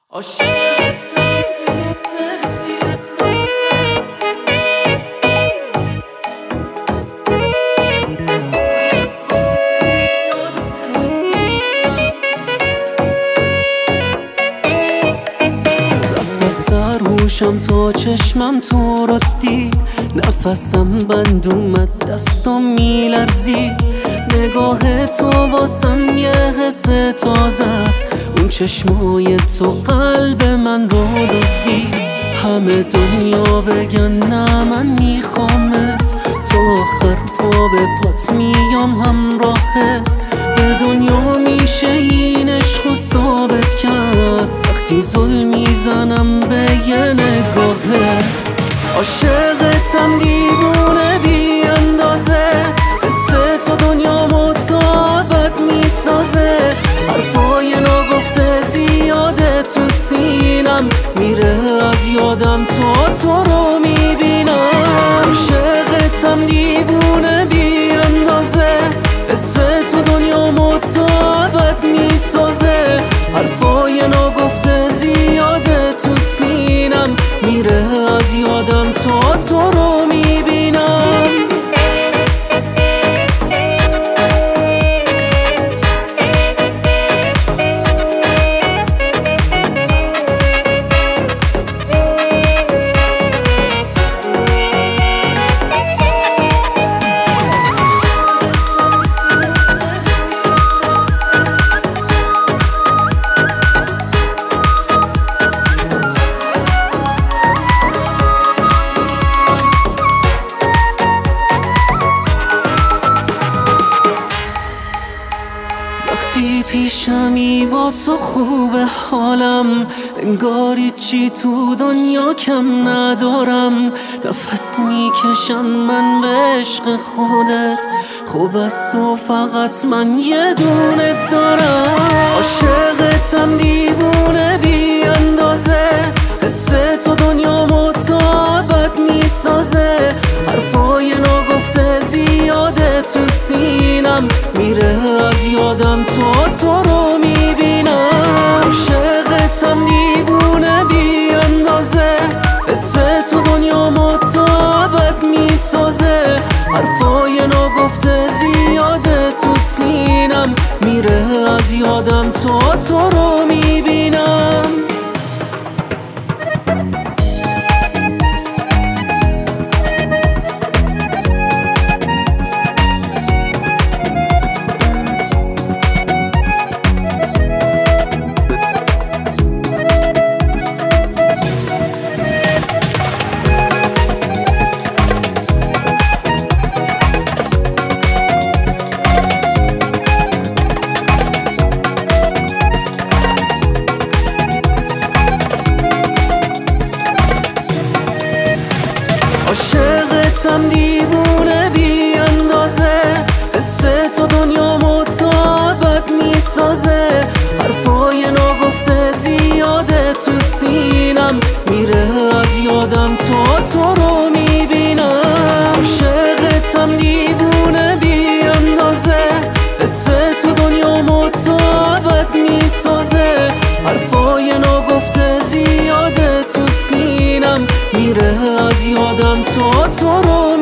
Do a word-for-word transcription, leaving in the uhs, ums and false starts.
رفت سرهوشم تا چشمم تو رو دید، نفسم بند اومد دستم میلرزید. نگاه تو واسم یه حس تازه است، اون چشمای تو قلب من رو دزدید. همه دنیا بگن نه من میخوامت، تو آخر پا به پات میام همراهت. به دنیا میشه این عشق ثابت کرد، وقتی ظلم میزنم به یه نگاهت. عاشقتم دیوونه بی اندازه، حس تو دنیامو تا ابد میسازه. حرفای ناگفته زیاده تو سینم، میره از یادم تا تو رو میبینم. عاشقتم دیوونه بی اندازه، حس تو دنیامو تا ابد میسازه. حرفای ناگفته زیاده تو سینم، میره از یادم تا تو رو میبینم. وقتی پیشمی با تو خوبه حالم، انگاری چی تو دنیا کم ندارم. نفس میکشم من به عشق خودت، خوب است و فقط من یه دونه دارم. عاشقتم دیوونه بی اندازه، حس تو دنیامو تا ابد میسازه. حرفای ناگفته زیاده تو سینم، میره از یادم تا تو رو میبینم. عاشقتم دیوونه بی اندازه، حس تو دنیامو تا ابد میسازه. حرفای ناگفته زیاده تو سینم، میره از یادم تا تو رو میبینم. عاشقتم دیوونه بی اندازه، حس تو دنیامو تا ابد میسازه. حرفای ناگفته زیاده تو سینم، میره از یادم تا تو رو میبینم. عاشقتم دیوونه بی اندازه، حس تو دنیامو تا ابد میسازه. حرفای ناگفته زیاده تو سینم، میره از یادم تا تو رو